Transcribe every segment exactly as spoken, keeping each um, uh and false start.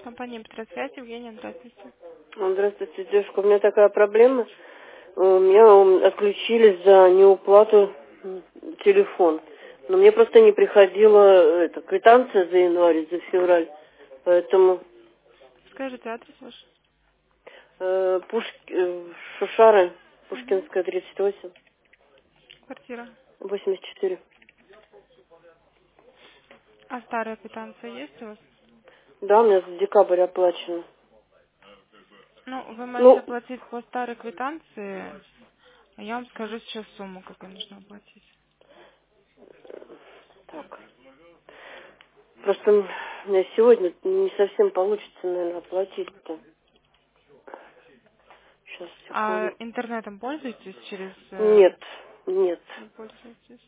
Компания «Петросвязь», Евгения, здравствуйте. Ну, Здравствуйте, девушка. У меня такая проблема. У меня м, отключили за неуплату м, телефон. Но мне просто не приходила эта квитанция за январь, за февраль. Поэтому Скажите адрес ваш. э, Пушки- э, Шушары, Угу. Пушкинская, тридцать восемь, Квартира. восемьдесят четыре. А старая квитанция есть у вас? Да, у меня за декабрь оплачено. Ну, вы можете Ну, оплатить по старой квитанции, а я вам скажу сейчас сумму, какую нужно оплатить. так. Просто м, у меня сегодня не совсем получится, наверное, оплатить-то. Сейчас, А секунду. интернетом пользуетесь через... э, Нет, нет. Не пользуетесь?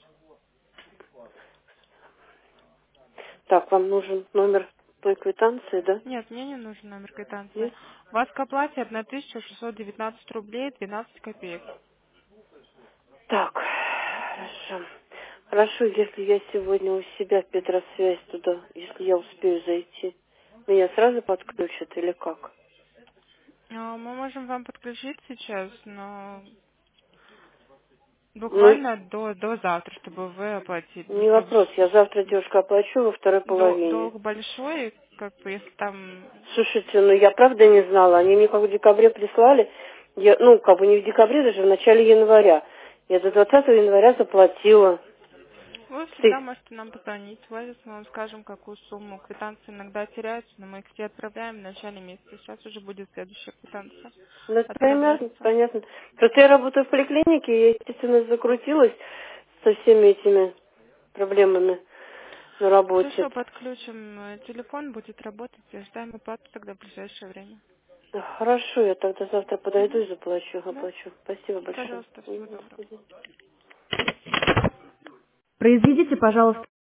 Так, вам нужен номер той квитанции, да? Нет, мне не нужен номер квитанции. Нет? У вас к оплате тысяча шестьсот девятнадцать рублей двенадцать копеек. Так, хорошо. Хорошо, если я сегодня у себя в Петросвязь туда, если я успею зайти, меня сразу подключат или как? А, Мы можем вам подключить сейчас, но Ну, буквально до, до завтра, чтобы вы оплатили. Потому не что вопрос, я завтра, девушка, оплачу во второй дол- половине. долг большой, как бы если там... Слушайте, ну я правда не знала, они мне как в декабре прислали, я, ну, как бы не в декабре, даже в начале января. Я до двадцатого января заплатила. Вы всегда Ты- можете нам позвонить, мы вам скажем, какую сумму. Квитанции иногда теряются, но мы их все отправляем в начале месяца. Сейчас уже будет следующая квитанция. Ну, это понятно, Отправляется. понятно. Просто я работаю в поликлинике, и я, естественно, закрутилась со всеми этими проблемами на работе. Хорошо, подключим. э, Телефон будет работать. и Ждаем оплату тогда в ближайшее время. Хорошо, я тогда завтра подойду Угу. и заплачу, Да? оплачу. Спасибо большое. Пожалуйста, всего Мгм, до доброго. свидания. Произведите, пожалуйста,